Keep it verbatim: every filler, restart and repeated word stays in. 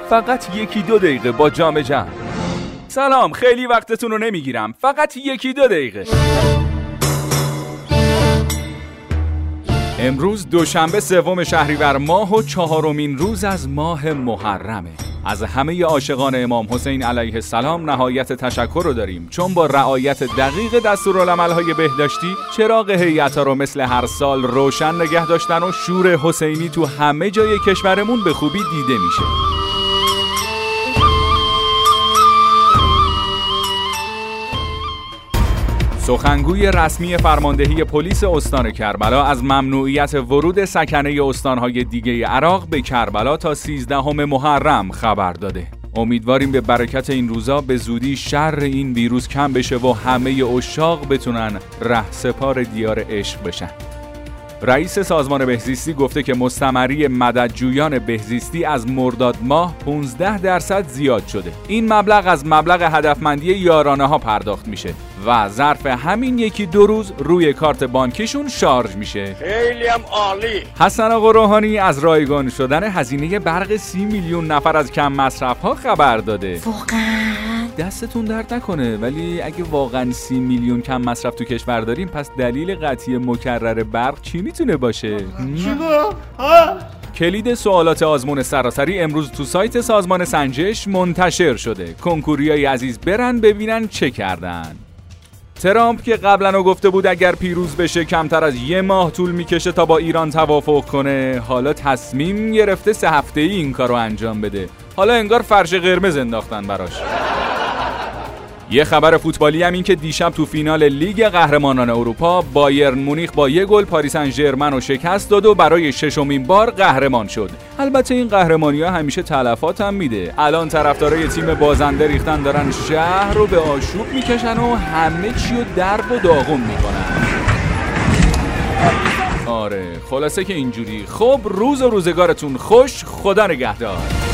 فقط یکی دو دقیقه با جام جم. سلام، خیلی وقتتون رو نمیگیرم، فقط یکی دو دقیقه. امروز دوشنبه سوم شهریور ماه و چهارمین روز از ماه محرمه. از همه عاشقان امام حسین علیه السلام نهایت تشکر رو داریم، چون با رعایت دقیق دستورالعمل‌های بهداشتی چراغ هیئت رو مثل هر سال روشن نگه داشتن و شور حسینی تو همه جای کشورمون به خوبی دیده میشه. سخنگوی رسمی فرماندهی پلیس استان کربلا از ممنوعیت ورود سکنه استانهای دیگه عراق به کربلا تا سیزدهم محرم خبر داده. امیدواریم به برکت این روزا به زودی شر این ویروس کم بشه و همه عشاق بتونن رهسپار دیار عشق بشن. رئیس سازمان بهزیستی گفته که مستمری مددجویان بهزیستی از مرداد ماه پانزده درصد زیاد شده. این مبلغ از مبلغ هدفمندی یارانه ها پرداخت میشه و ظرف همین یکی دو روز روی کارت بانکیشون شارژ میشه. خیلی هم عالی. حسن آقا روحانی از رایگان شدن هزینه برق سی میلیون نفر از کم مصرف ها خبر داده. واقعا دستتون درد نکنه، ولی اگه واقعا سی میلیون کم مصرف تو کشور داریم، پس دلیل قطعی مکرر برق چی میتونه باشه؟ کلید سوالات آزمون سراسری امروز تو سایت سازمان سنجش منتشر شده. کنکوریای عزیز برن ببینن چه کردن. ترامپ که قبلا گفته بود اگر پیروز بشه کمتر از یه ماه طول میکشه تا با ایران توافق کنه، حالا تصمیم گرفته سه هفته‌ای این کارو انجام بده. حالا انگار فرش قرمز انداختن براش. یه خبر فوتبالی هم این که دیشب تو فینال لیگ قهرمانان اروپا بایرن مونیخ با یه گل پاریس سن ژرمن رو شکست داد و برای ششمین بار قهرمان شد. البته این قهرمانی‌ها همیشه تلفات هم میده. الان طرفدارای تیم بازنده ریختن دارن شهر رو به آشوب میکشن و همه چی رو درب و داغون میکنن. آره خلاصه که اینجوری. خب روز و روزگارتون خوش، خدا نگهدار.